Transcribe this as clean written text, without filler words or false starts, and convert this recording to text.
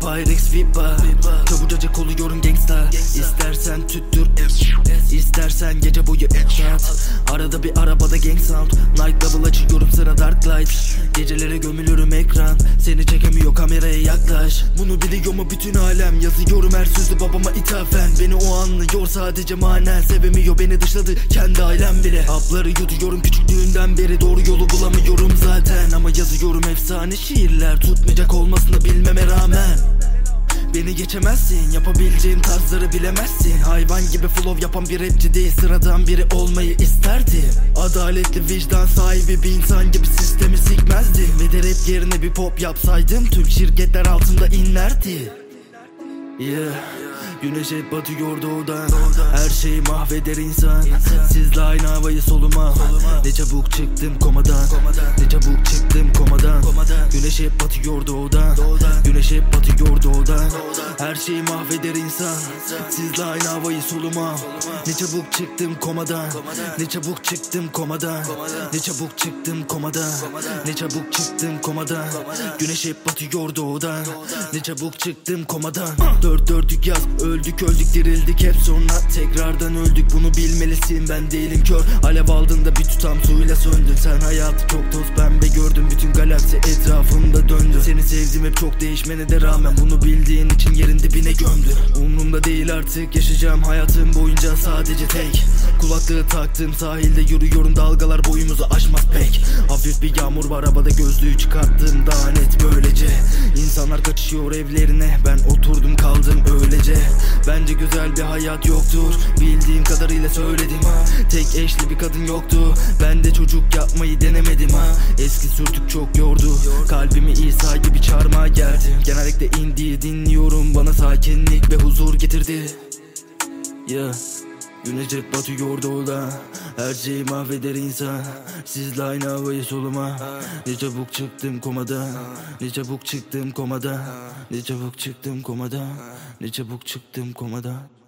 Pyrex Vipa, çabucacık oluyorum gangsta. İstersen tüttür İstersen gece boyu ekşat. Arada bir arabada gang sound. Night double açıyorum sıra dark light. Gecelere gömülürüm ekran. Seni çekemiyor kameraya yaklaş. Bunu biliyor mu bütün alem? Yazıyorum her sözü babama ithafen. Beni o anlıyor sadece manen. Sevemiyor beni dışladı kendi ailem bile. Hapları yutuyorum küçüklüğünden beri. Doğru yolu bulamıyorum zaten. Ama yazıyorum efsane şiirler. Tutmayacak olmasını bilmeme rağmen. Beni geçemezsin, yapabileceğim tarzları bilemezsin. Hayvan gibi flow yapan bir rapçi değil, sıradan biri olmayı isterdim. Adaletli vicdan sahibi bir insan gibi sistemi sikmezdim. Ve de rap yerine bir pop yapsaydım tüm şirketler altında inlerdi. Yeah. Güneş hep batıyor doğudan. Her şeyi mahveder insan. Sizle aynı havayı soluma. Ne çabuk çıktım komadan. Ne çabuk çıktım komadan. Güneş hep batıyor doğudan. Güneş hep batıyor doğudan. Her şeyi mahveder insan. Sizle aynı havayı soluma. Ne çabuk çıktım komadan. Ne çabuk çıktım komadan. Ne çabuk çıktım komadan. Ne çabuk çıktım komadan. Güneş hep batıyor doğudan. Ne çabuk çıktım komadan. Dört dörtlük yaz. Öldük dirildik hep sonra tekrardan öldük. Bunu bilmelisin, ben değilim kör. Alev aldığında bir tutam suyla söndün. Sen hayatı çok toz pembe gördün. Bütün galaksi etrafımda döndü. Seni sevdim hep çok değişmene de rağmen. Bunu bildiğin için yerin dibine gömdün. Umrumda değil artık, yaşayacağım hayatım boyunca sadece tek. Kulaklığı taktım sahilde yürüyorum, dalgalar boyumuzu aşmaz pek. Hafif bir yağmur var havada, gözlüğü çıkarttım daha net böylece. İnsanlar kaçıyor evlerine, ben oturdum kaldım öylece. Bence güzel bir hayat yoktur, bildiğim kadarıyla söyledim. Tek eşli bir kadın yoktu, ben de çocuk yapmayı denemedim. Eski sürtük çok yordu, kalbimi İsa gibi çarmıha geldim. Genellikle indie dinliyorum, bana sakinlik ve huzur getirdi. Yeah. Güneş hep batıyor doğuda. Her şeyi mahveder insan. Sizle aynı havayı soluma. Ne çabuk çıktım komadan. Ne çabuk çıktım komadan. Ne çabuk çıktım komadan. Ne çabuk çıktım komadan.